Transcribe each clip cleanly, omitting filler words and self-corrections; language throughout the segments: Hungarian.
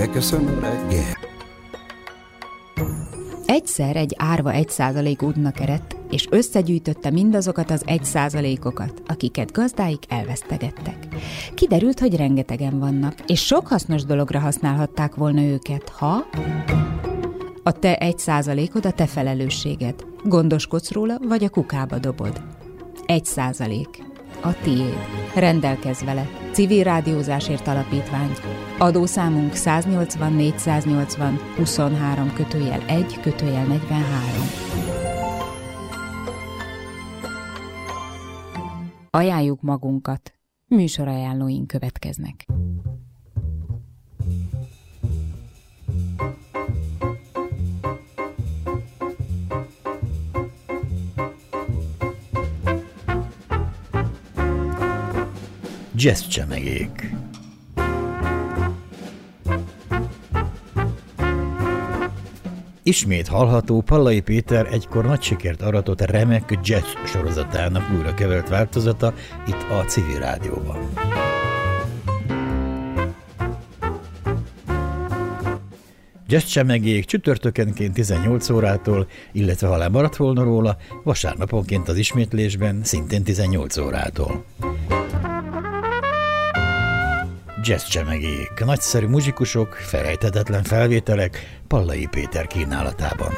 Megköszönöm reggel. Egyszer egy árva 1% útnak eredt, és összegyűjtötte mindazokat az 1%-okat, akiket gazdáik elvesztegettek. Kiderült, hogy rengetegen vannak, és sok hasznos dologra használhatták volna őket, ha a te 1%-od a te felelősséged. Gondoskodsz róla, vagy a kukába dobod. 1%. A tiéd. Rendelkezz vele. Civil Rádiózásért Alapítvány. Adószámunk 180 480 23/1/43. Ajánljuk magunkat. Műsorajánlóink következnek. Jazzcsemegék. Ismét hallható Pallai Péter egykor nagy sikert aratott remek jazz sorozatának újra kevert változata itt a Civil Rádióban. Jazzcsemegék csütörtökenként 18 órától, illetve ha lemaradt volna róla, vasárnaponként az ismétlésben szintén 18 órától. Jazzcsemegék, nagyszerű muzsikusok, felejthetetlen felvételek Pallai Péter kínálatában.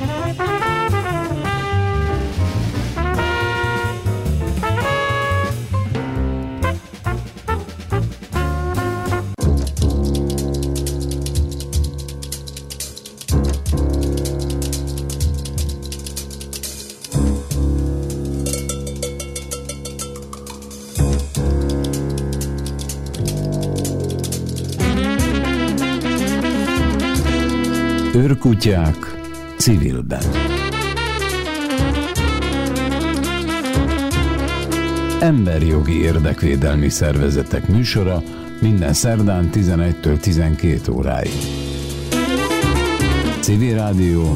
Őrkutyák civilben. Emberjogi érdekvédelmi szervezetek műsora minden szerdán 11-től 12 óráig. Civil Rádió.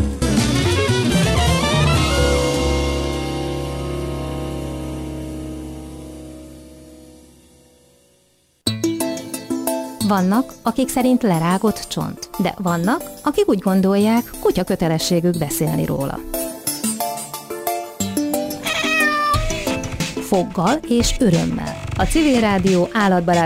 Vannak, akik szerint lerágott csont, de vannak, akik úgy gondolják, kutya kötelességük beszélni róla. Foggal és örömmel. A Civil Rádió állatbarát